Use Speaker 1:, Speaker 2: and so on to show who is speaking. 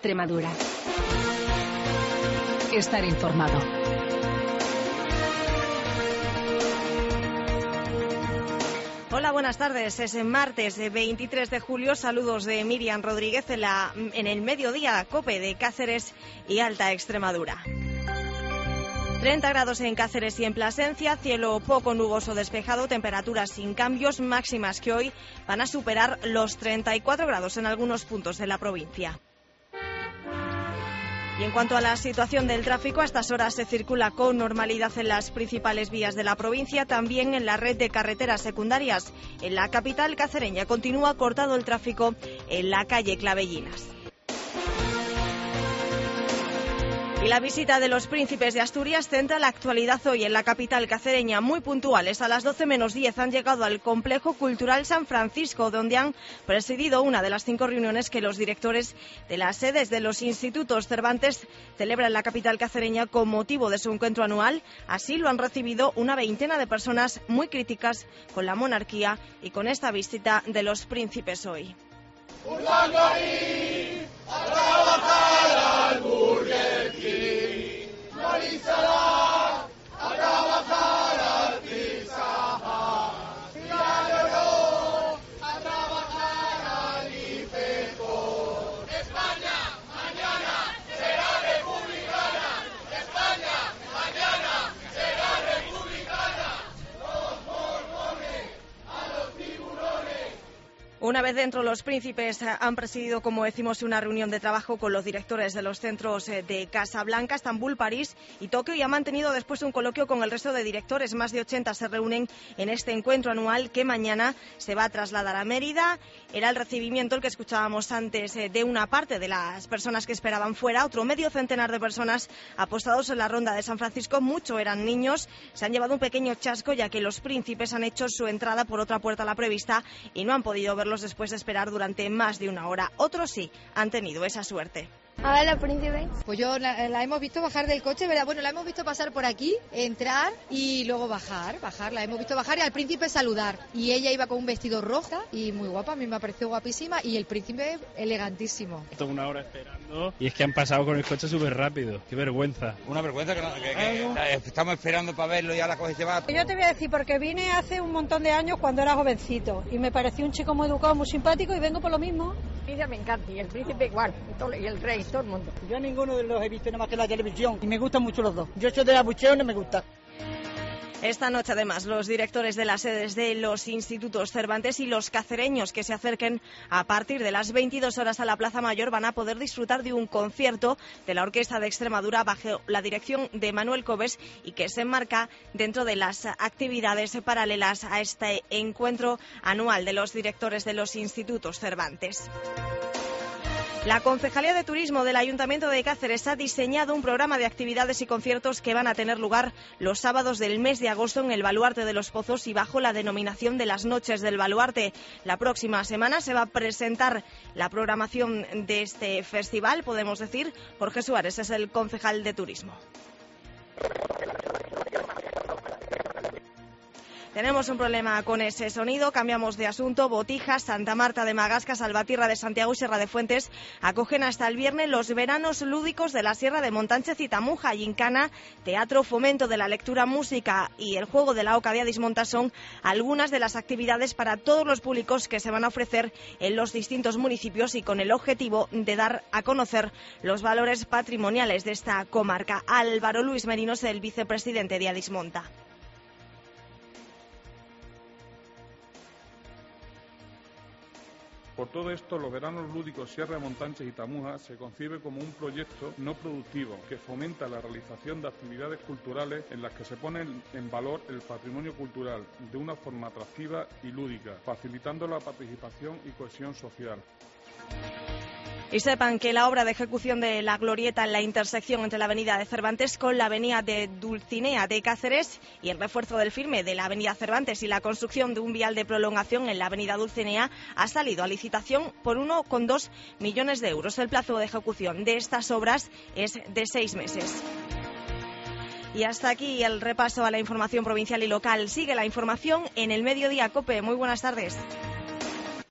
Speaker 1: Extremadura. Estar informado.
Speaker 2: Hola, buenas tardes. Es martes 23 de julio. Saludos de Miriam Rodríguez en el mediodía COPE de Cáceres y Alta Extremadura. 30 grados en Cáceres y en Plasencia, cielo poco nuboso despejado, temperaturas sin cambios, máximas que hoy van a superar los 34 grados en algunos puntos de la provincia. Y en cuanto a la situación del tráfico, a estas horas se circula con normalidad en las principales vías de la provincia, también en la red de carreteras secundarias. En la capital cacereña continúa cortado el tráfico en la calle Clavellinas. Y la visita de los príncipes de Asturias centra la actualidad hoy en la capital cacereña. Muy puntuales, a las 12 menos 10 han llegado al Complejo Cultural San Francisco, donde han presidido una de las 5 reuniones que los directores de las sedes de los institutos Cervantes celebran en la capital cacereña con motivo de su encuentro anual. Así lo han recibido una veintena de personas muy críticas con la monarquía y con esta visita de los príncipes hoy.
Speaker 3: A trabajar al Burger King, Marisala, a trabajar al Pizza Hut, y a trabajar al IFECO. España mañana será republicana, España mañana será republicana, los mormones a los tiburones.
Speaker 2: Una vez dentro, los príncipes han presidido, como decimos, una reunión de trabajo con los directores de los centros de Casablanca, Estambul, París y Tokio, y han mantenido después un coloquio con el resto de directores. Más de 80 se reúnen en este encuentro anual que mañana se va a trasladar a Mérida. Era el recibimiento, el que escuchábamos antes, de una parte de las personas que esperaban fuera. Otro medio centenar de personas apostados en la ronda de San Francisco. Muchos eran niños. Se han llevado un pequeño chasco, ya que los príncipes han hecho su entrada por otra puerta a la prevista y no han podido verlos después de esperar durante más de una hora. Otros sí han tenido esa suerte.
Speaker 4: A ver, los príncipes.
Speaker 5: Pues yo la hemos visto bajar del coche, ¿verdad? Bueno, la hemos visto pasar por aquí, entrar y luego bajar. La hemos visto bajar y al príncipe saludar. Y ella iba con un vestido rojo y muy guapa, a mí me pareció guapísima, y el príncipe elegantísimo.
Speaker 6: Estoy una hora esperando y es que han pasado con el coche súper rápido. Qué vergüenza.
Speaker 7: Una vergüenza que estamos esperando para verlo y ahora coge y se va.
Speaker 8: Yo te voy a decir, porque vine hace un montón de años cuando era jovencito y me pareció un chico muy educado, muy simpático, y vengo por lo mismo.
Speaker 9: Ella me encanta, y el príncipe igual, y el rey, todo el mundo.
Speaker 10: Yo a ninguno de los he visto nada más que en la televisión y me gustan mucho los dos. Yo soy de abucheo, no me gusta.
Speaker 2: Esta noche, además, los directores de las sedes de los institutos Cervantes y los cacereños que se acerquen a partir de las 22 horas a la Plaza Mayor van a poder disfrutar de un concierto de la Orquesta de Extremadura bajo la dirección de Manuel Cobes y que se enmarca dentro de las actividades paralelas a este encuentro anual de los directores de los institutos Cervantes. La Concejalía de Turismo del Ayuntamiento de Cáceres ha diseñado un programa de actividades y conciertos que van a tener lugar los sábados del mes de agosto en el Baluarte de los Pozos y bajo la denominación de las Noches del Baluarte. La próxima semana se va a presentar la programación de este festival, podemos decir. Jorge Suárez es el concejal de Turismo. Tenemos un problema con ese sonido, cambiamos de asunto. Botijas, Santa Marta de Magasca, Salvatierra de Santiago y Sierra de Fuentes acogen hasta el viernes los veranos lúdicos de la Sierra de Montánchez y Tamuja. Gincana, teatro, fomento de la lectura, música y el juego de la oca de Adismonta son algunas de las actividades para todos los públicos que se van a ofrecer en los distintos municipios y con el objetivo de dar a conocer los valores patrimoniales de esta comarca. Álvaro Luis Merinos, el vicepresidente de Adismonta.
Speaker 11: Por todo esto, los veranos lúdicos Sierra de Montánchez y Tamuja se concibe como un proyecto no productivo que fomenta la realización de actividades culturales en las que se pone en valor el patrimonio cultural de una forma atractiva y lúdica, facilitando la participación y cohesión social.
Speaker 2: Y sepan que la obra de ejecución de la glorieta en la intersección entre la avenida de Cervantes con la avenida de Dulcinea de Cáceres y el refuerzo del firme de la avenida Cervantes y la construcción de un vial de prolongación en la avenida Dulcinea ha salido a licitación por 1,2 millones de euros. El plazo de ejecución de estas obras es de 6 meses. Y hasta aquí el repaso a la información provincial y local. Sigue la información en el Mediodía COPE. Muy buenas tardes.